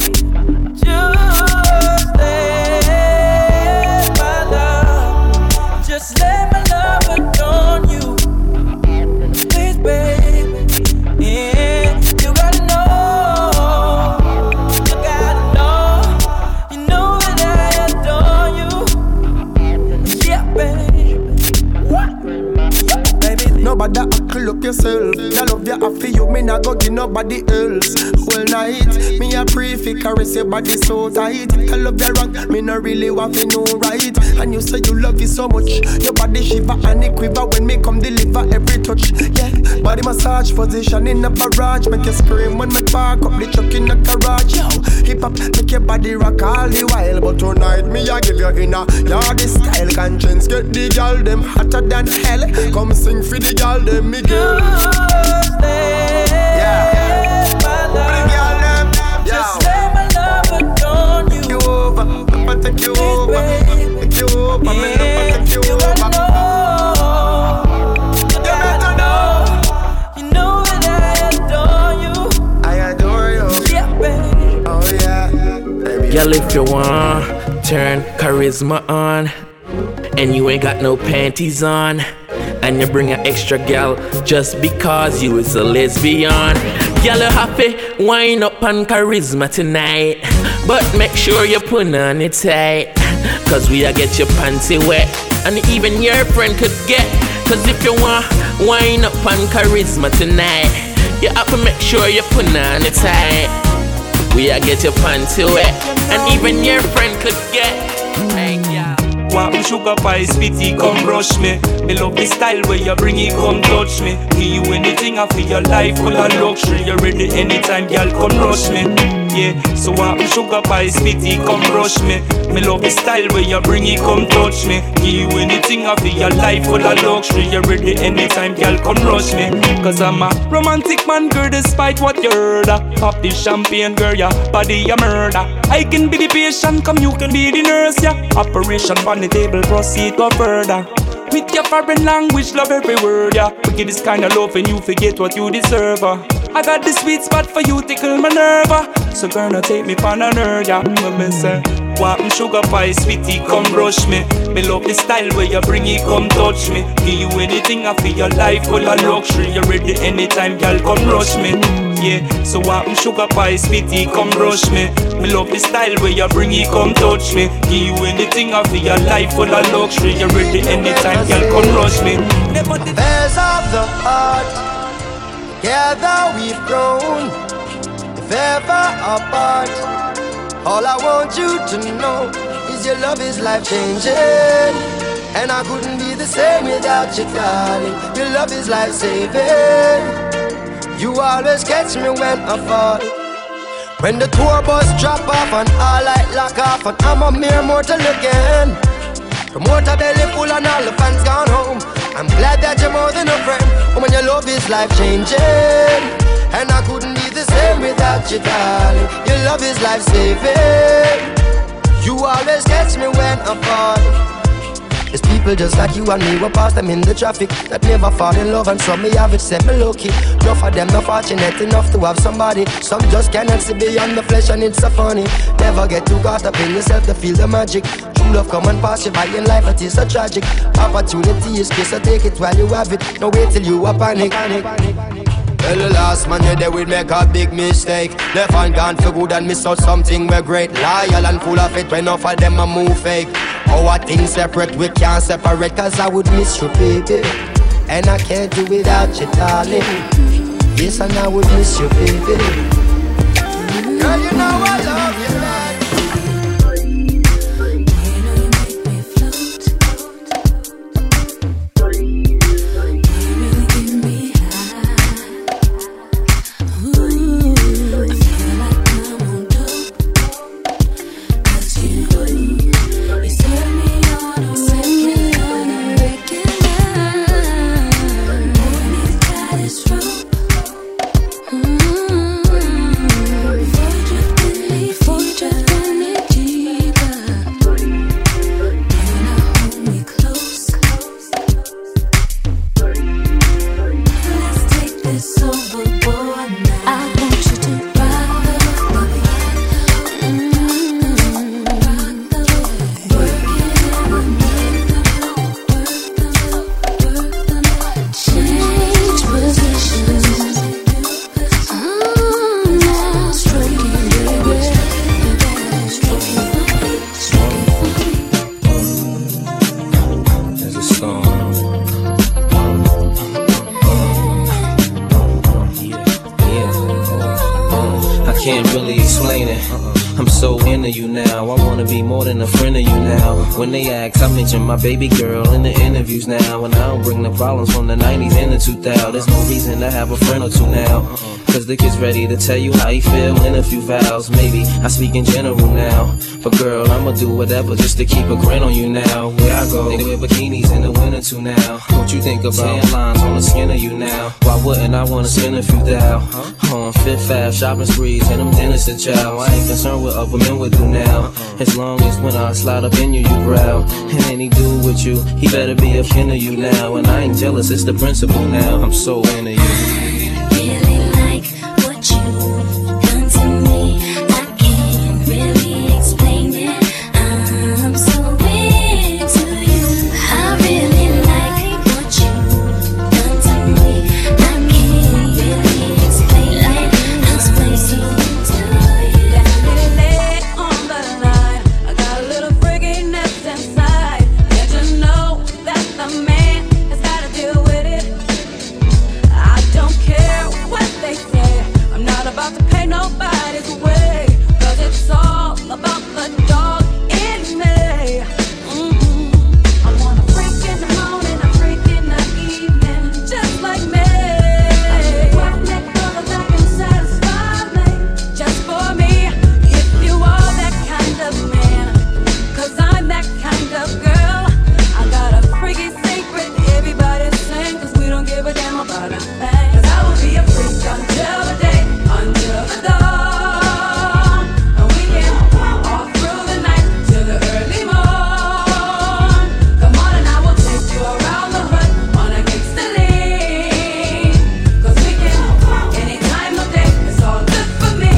just let my love, just let my love adorn you, please, baby. Yeah, you gotta know, you gotta know, you know that I adore you. Yeah, baby. What? Baby, Nobody huckle up yourself. I love you, I feel you, me not go give nobody else. Whole night, me a pray fi caress your body so tight. I love you wrong, me not really want to know right. And you say you love you so much, your body shiver and it quiver when me come deliver every touch. Yeah, body massage position in a barrage, make you scream when me park up the truck in the garage. Yo, hip hop make your body rock all the while, but tonight me a give you in a yard style. Conscience get the girl them hotter than hell. Come sing for the girl them, me girl. Yeah, my love, just let my love adorn you. Take you over, I'ma take you over, take you over, me I'ma take you over. You gotta know, you know that I adore you. I adore you. Yeah, baby. Oh yeah, baby. Girl, if you want, turn charisma on, and you ain't got no panties on, and you bring an extra gal just because you is a lesbian. Girl, you happy, wind up on charisma tonight, but make sure you put on it tight, cause we a get your panty wet, and even your friend could get. Cause if you want, wind up on charisma tonight, you have to make sure you put on it tight. We a get your panty wet, and even your friend could get. Hey, yeah. Want me sugar pie, sweetie, come brush me. Me love the style where you bring it, come touch me. Give you anything I feel your life full of luxury. You ready anytime, girl, come rush me. Yeah, so want me sugar pie, sweetie, come brush me. Me love the style where you bring it, come touch me. Give you anything I feel your life full of luxury. You ready anytime, girl, come rush me. Cause I'm a romantic man, girl, despite what you heard. Pop the champagne, girl, your body a murder. I can be the patient, come you can be the nurse, yeah. Operation on the table, proceed go further. With your foreign language, love every word, yeah. We give this kind of love and you forget what you deserve, uh. I got the sweet spot for you, tickle my nerve, uh. So girl, now take me pan a nerd, yeah. Me say, want me sugar pie, sweetie, come brush me. Me love the style where you bring it, come touch me. Give you anything I feel your life full of luxury. You ready anytime, girl, come rush me. Yeah, so want me sugar pie, sweetie, come brush me. Me love the style where you bring it, come touch me. Give you anything I feel your life full of luxury. You ready anytime, girl, come rush me. Affairs of the heart, together we've grown. If ever apart, all I want you to know is your love is life changing, and I couldn't be the same without you, darling. Your love is life saving. You always catch me when I fall. When the tour bus drop off and all light lock off, and I'm a mere mortal again. Promoter belly full and all the fans gone home. I'm glad that you're more than a friend. Oh, when your love is life changing, and I couldn't be the same without you, darling. Your love is life saving. You always catch me when I fall. It's people just like you and me, we pass them in the traffic that never fall in love, and some me have it, set me lucky. Enough of them not fortunate enough to have somebody. Some just cannot see beyond the flesh, and it's so funny. Never get too caught up in yourself to feel the magic. True love come and pass you by in life, it is so tragic. Opportunity is space, so take it while you have it. No wait till you are panic. Well, the last man you there will make a big mistake. Left and gone for good and miss out something we're great. Loyal and full of it when enough of them a move fake. Our things separate, we can't separate, cause I would miss you, baby. And I can't do without you, darling. Yes, and I would miss you, baby. Girl, you know I love you, man. When they ask, I mention my baby girl in the interviews now. And I don't bring the problems from the nineties and the two thousands. There's no reason to have a friend or two now, cause the kid's ready to tell you how he feel in a few vows. Maybe I speak in general now, but girl, I'ma do whatever just to keep a grin on you now. Where I go, they wear bikinis in the winter too now. What you think about tan lines on the skin of you now? Why wouldn't I wanna spend a few thou? On Fifth Ave, shopping sprees, and them dinners to chow. I ain't concerned what other men would do now, as long as when I slide up in you, you growl. And any dude with you, he better be a kin of you now. And I ain't jealous, it's the principle now. I'm so into you. Really like what you've done to me. I can't really explain it. I'm so into you. I really like what you've done to me. I can't really explain it. I'm so into you. Got a little leg on the line. I got a little freakiness inside. Let you know that the man has gotta deal with it. I don't care what they say. I'm not about to pay nobody's way, cause it's all about the dog in me. Mm-hmm. I want a freak in the morning, a freak in the evening, just like me. I want a neck brother that can satisfy me, just for me. If you are that kind of man, cause I'm that kind of girl. I got a freaky secret, everybody's saying, cause we don't give a damn about a thing. Cause I will be a freak until the day, until the dawn. And we can all through the night till the early morn. Come on and I will take you around the hood on a gangsta lean. Cause we can, any time of day, it's all good for me.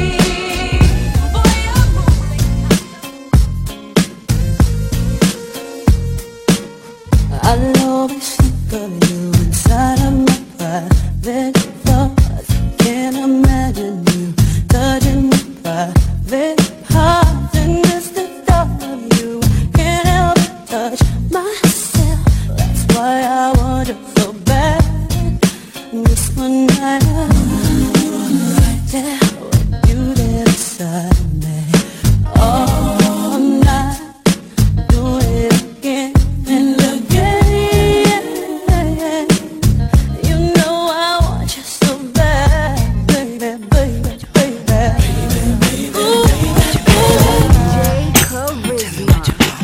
I'll always think of you inside of my private thoughts. Can't imagine you touching my private heart. And just the thought of you can't help but touch myself. That's why I want you so bad. Just one night right there with you there beside me. All night, do it again and again. You know I want you so bad, baby, baby, baby. Ooh, J. Charisma.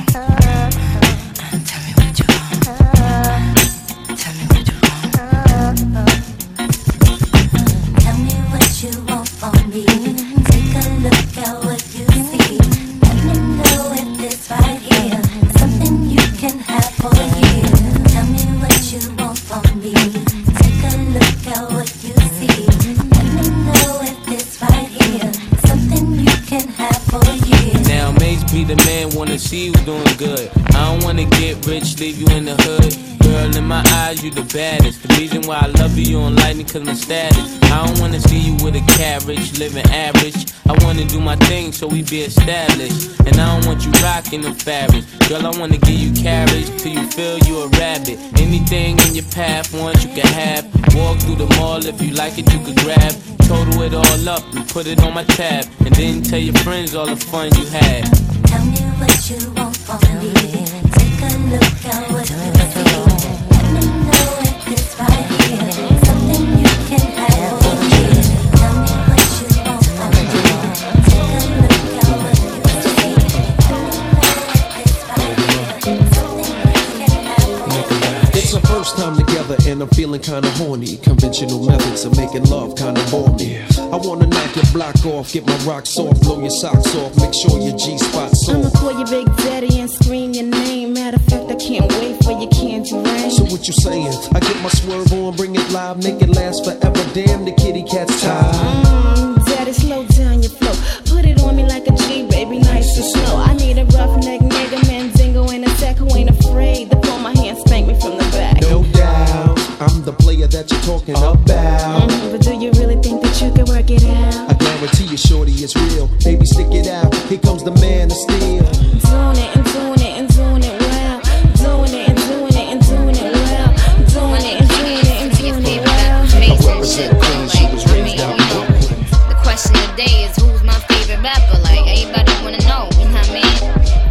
Tell me what you want. Tell me what you want. Tell me what you want from me. Take a look at what wanna see you doing good. I don't wanna get rich, leave you in the hood. Girl, in my eyes, you the baddest. The reason why I love you, you don't like me cause my status. I don't wanna see you with a carriage, living average. I wanna do my thing so we be established. And I don't want you rocking the fabric. Girl, I wanna give you carriage till you feel you a rabbit. Anything in your path, once you can have. Walk through the mall, if you like it, you could grab. Total it all up and put it on my tab. And then tell your friends all the fun you had. Tell me what you want from me. Take a look at what you see. Let me know if it's right here. Something you can have for me. Tell me what you want from me. Take a look at what you see. Let me know if it's right here. Something you can have for me. It's our first time together and I'm feeling kinda horny. Conventional methods of making love kinda bore me. I wanna knock your block off, get my rocks off, blow your socks off, make sure your G-spot's I'ma off. call you Big Daddy and scream your name. Matter of fact, I can't wait for your candy rain. So what you saying? I get my swerve on, bring it live, make it last forever. Damn, the kitty cat's tired. Mmm, Daddy, slow down your flow. Put it on me like a G, baby, nice and slow. I need a roughneck nigga, Mandingo in a sack who ain't afraid to pull my hand, spank me from the back. No doubt, I'm the player that you're talking about. Mm, but do you really think that you can work it out? I guarantee you, shorty, it's real. Baby, stick it out. Here comes the man of steel. Doing it and doing it and doing it well. Doing it and doing it and doing it well. Doing it and doing it and doing it well. I represent Queen, she was raised out in Brooklyn. The question today is who's my favorite rapper? Like, everybody wanna know, you know what I mean?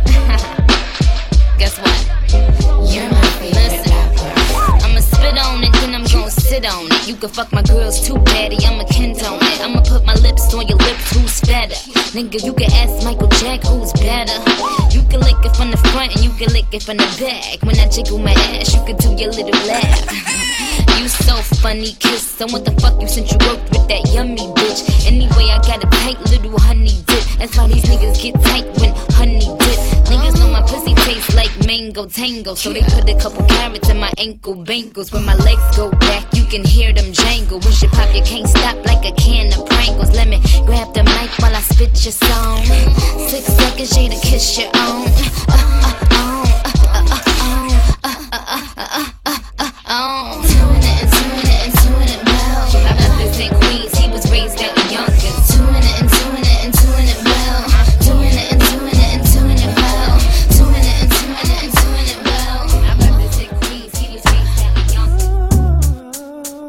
Guess what? You're my favorite rapper. I'ma spit on it, then I'm gon' sit on it. You can fuck my girls too, daddy, I'ma condone it. I'ma put my lips on your lips, who's better? Nigga, you can ask Michael Jack, who's better? You can lick it from the front and you can lick it from the back. When I jiggle my ass, you can do your little laugh. You so funny, kiss. So what the fuck you since you worked with that yummy bitch? Anyway, I got a tight little honey dip. That's why these niggas get tight when honey dip. Niggas know my pussy tastes like mango tango, so they put a couple carrots in my ankle bangles. When my legs go back, you can hear them jangle. When shit pop, you can't stop like a can of Pringles. Let me grab the mic while I spit your song. Six seconds, you to kiss your own. Uh, uh, uh, uh, uh, uh, uh, uh, uh, uh, uh, uh. Doing it and doing it and doing it well. I represent Queens, he was raised out in Yonkers. Doing it and doing it and doing it well. Doing it and doing it and doing it well. Doing it and doing it and doing it well. I represent Queens, he was raised out in Yonkers.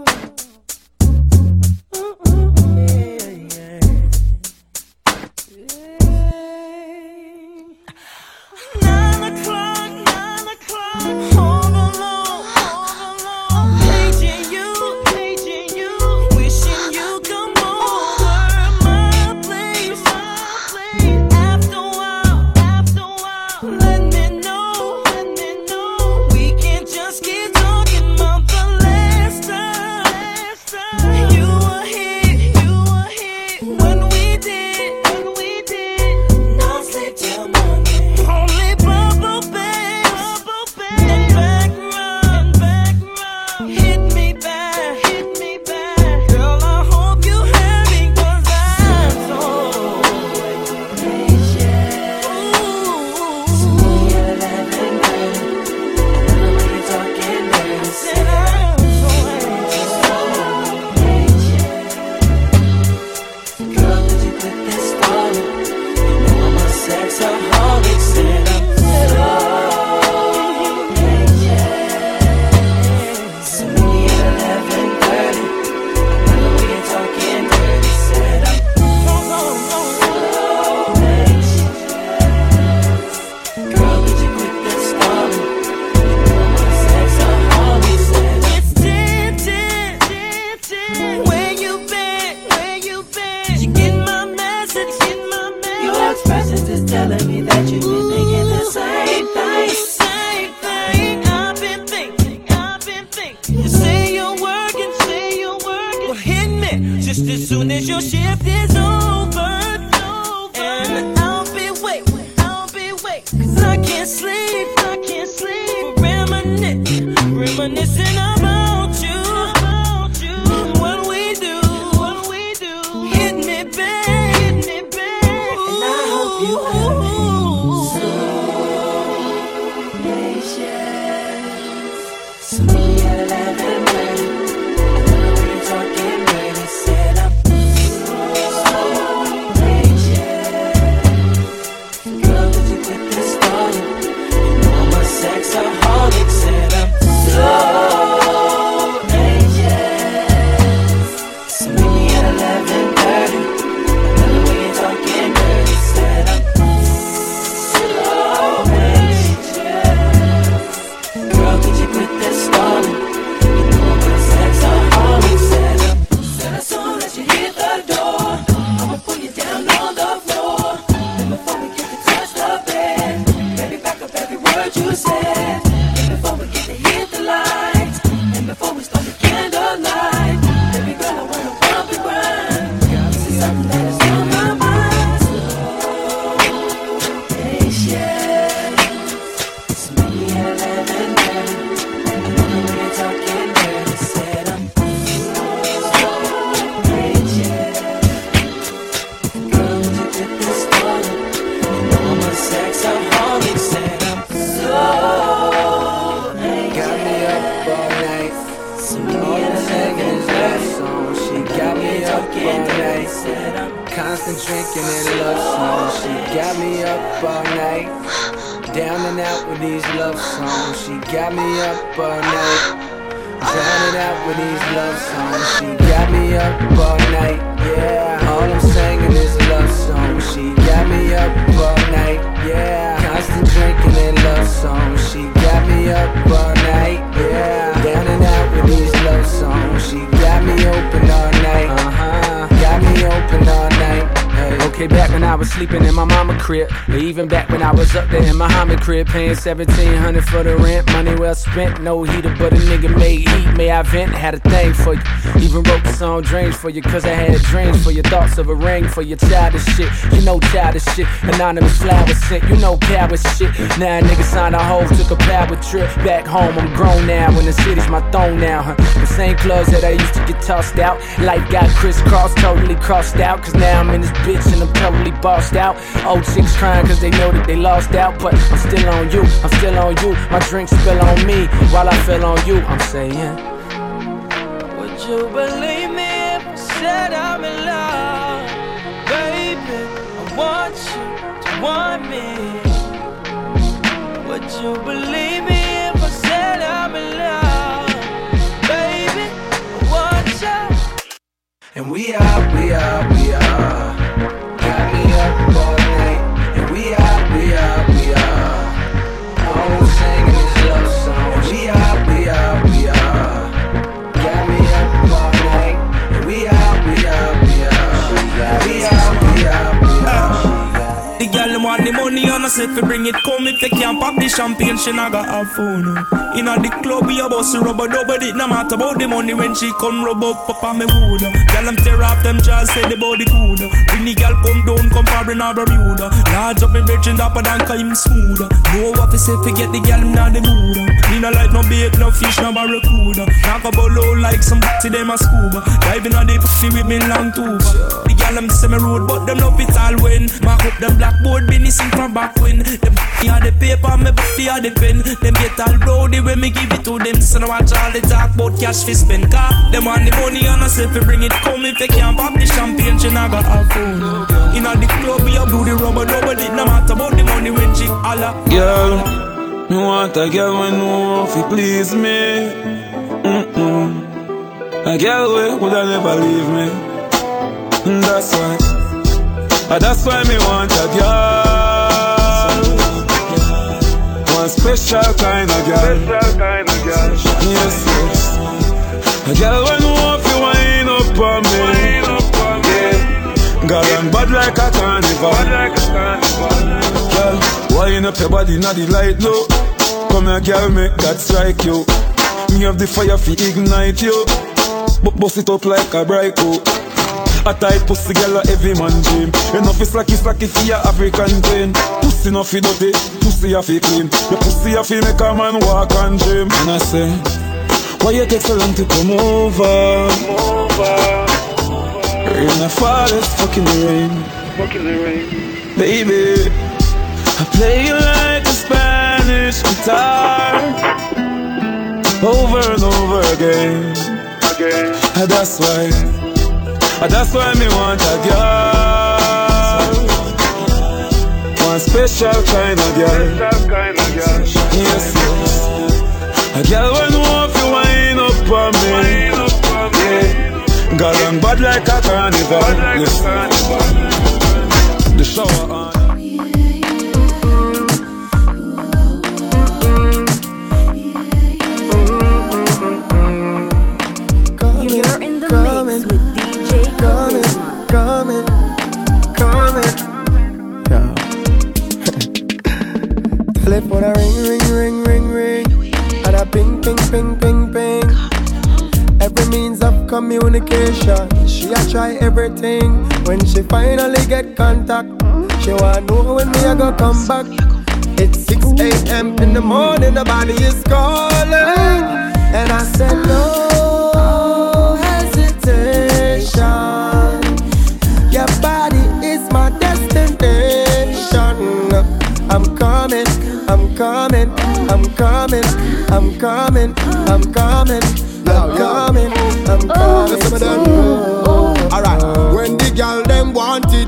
Nine o'clock, nine o'clock, home alone, home alone. Paging you, paging you, wishing you come over my place, my place. After a while, after a while, let me know, let me know. We can't just keep talking about the last time, last time. You were here, you were here when we did, when we did. Not sleep till morning. Only bubble bass, bubble bass. Then back run, back run. Hit me back, hit me back. Girl, I hope you have me 'cause I'm so patient. Ooh, you're eleven thirty. I know you're talking dirty. Said I'm so patient. Girl, did you quit this started? You know I'm a sexaholic. Said I'm so patient. See me at eleven thirty. I know you're talking dirty. Said I'm so, so, so patient. Girl, did you quit this started? You know I'm a sexaholic. Said it's ten, ten, ten, ten. Where you been? Where you been? You get my message, get my message. Your expressions is telling me that you've been thinking the same thing. Same thing. I've been thinking, I've been thinking. You say you're working, say you're working. Well, hit me just as soon as your shift is over. And I'll be waiting, I'll be waiting. 'Cause I can't sleep, I can't sleep. Reminiscing, reminiscing about you, about you. What we do, what we do. Hit me back, hit me back. And I hope you have me. Constant drinking and love songs. She got me up all night. Down and out with these love songs. She got me up all night. Drowning out with these love songs. She got me up all night. Yeah, all I'm singing is love songs. She got me up all night. Yeah, constant drinking and love songs. She got me up all night. Yeah, down and out with these love songs. She got me open all night. Uh-huh, got me open all night. Okay, back when I was sleeping in my mama crib, or even back when I was up there in my Muhammad crib, paying seventeen hundred for the rent, money well spent, no heater, but a nigga made heat, may I vent, had a thing for you, even wrote the song Dreams for you, cause I had dreams for your thoughts of a ring, for your childish shit, you know childish shit, anonymous flowers sent, you know coward shit, now a nigga signed a hoe, took a power trip, back home, I'm grown now, and the city's my throne now, huh, the same clubs that I used to get tossed out, life got crisscrossed, totally crossed out, cause now I'm in this bitch and I'm totally bossed out. Old chicks crying cause they know that they lost out. But I'm still on you, I'm still on you. My drink spill on me while I feel on you. I'm saying, would you believe me if I said I'm in love? Baby, I want you to want me. Would you believe me if I said I'm in love? Baby, I want you. and we are, we are, we are. Got me up all night, and we are, we are, we are. All I'm singing is love song. And we are, we are, we are. Got me up all night, and we are, we are, we are. We are, we are, we are. The girl want the money and I say fi bring it come. If they can't pop the champagne, she not got have fun. Inna the club we a bust rubber double. It no matter about the money when she come rub up up on me wood. Girl I'm tear off them jaws, say the body good. When the girl come down, come foreign or Bermuda. Large up me virgin dapper than him smooth. Know what to say fi get the girl inna the mood. Me no like no bait, no fish, no barracuda. Talk about low like some booty them a scuba. Diving on the pussy with me long tube. The girl them say me road, but them love it all when. Mark up them blackboard, business in from back when. Them had the paper, me body had the pen. Them get all rowdy when me give it to them. So now watch all the talk about cash fi spend. Car them want the money and I say fi bring it come. If they can't pop the champagne, she not got have fun. Inna the club we a do the rubber double. It no matter about the money when she holla. Girl, me want a girl when know fi please me. Mm-mm. A girl wey woulda never leave me. And that's why, and that's why me want a girl. One special kind of girl. Yes, yes. A girl when know fi wind up on me. Yeah. Girl I'm bad like a carnival. Girl, wind up your body not the light low. Come here, girl, make that strike you. Me have the fire fi ignite you. But bust it up like a bright coat. A tight pussy girl a every man dream. Enough is slacky slacky for your African queen. Pussy no fi dirty, pussy a fi clean. Your pussy a fi make a man walk and dream. And I say, why you take so long to come over? Rain a fall, it's fucking the rain. Fucking the rain. Baby, I play you like a Spanish guitar. Over and over again. Again. And that's why, and that's why me want a girl. One special kind of girl. Yes, yes. A girl when want to wind up on me. Yeah. Girl I'm bad like a carnival. Yes. The shower on. You're in the mix with D J Charisma. Coming, coming, yeah. Telephone a ring, ring, ring, ring, ring, and a ping, ping, ping, ping, ping. Every means of communication, she a try everything. When she finally get contact, she wanna know when me a go come back. It's six a.m. in the morning, the body is calling, and I said no. Your body is my destination. I'm coming, I'm coming, I'm coming, I'm coming, I'm coming, I'm coming, I'm coming. Alright, when the girl them want it,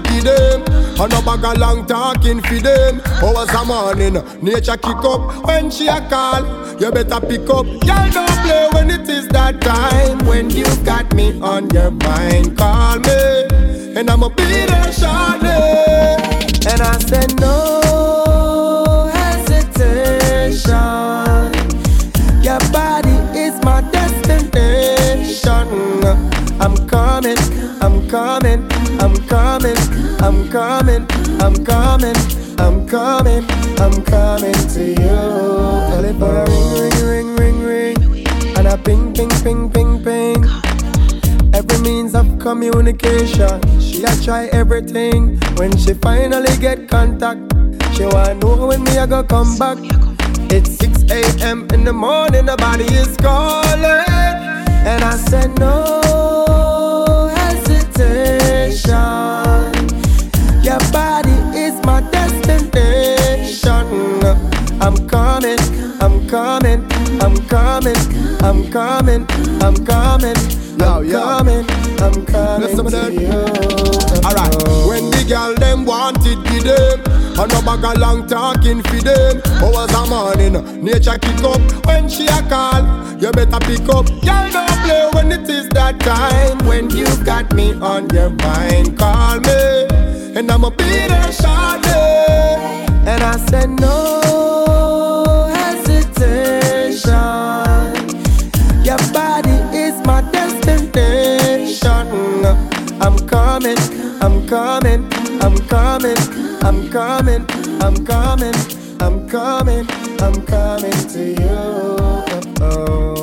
bag of long talking for them. Hours a morning, nature kick up when she a call. You better pick up. Girl, don't play when it is that time. When you got me on your mind, call me, and I'ma be there, shawty. And I said no hesitation. Your body is my destination. I'm coming, I'm coming, I'm coming, I'm coming, I'm coming, I'm coming, I'm coming to you. Telephone ring, ring, ring, ring, ring, and a ping, ping, ping, ping, ping. Every means of communication, she a try everything. When she finally get contact, she wanna know when me I go come back. It's six a.m. in the morning, the body is calling, and I said no hesitation. Your body is my destination. I'm coming, I'm coming, I'm coming, I'm coming, I'm coming. I'm coming, I'm coming to you. Alright, when the girl them wanted give them, and no bag of long talking for them. Hours a morning, nature kick up when she a call. You better pick up. Girl, don't play when it is that time. When you got me on your mind, call me, and I'ma be there, shawty. And I said no hesitation. Your body is my destination. I'm coming, I'm coming, I'm coming, I'm coming, I'm coming, I'm coming, I'm coming to you. Oh.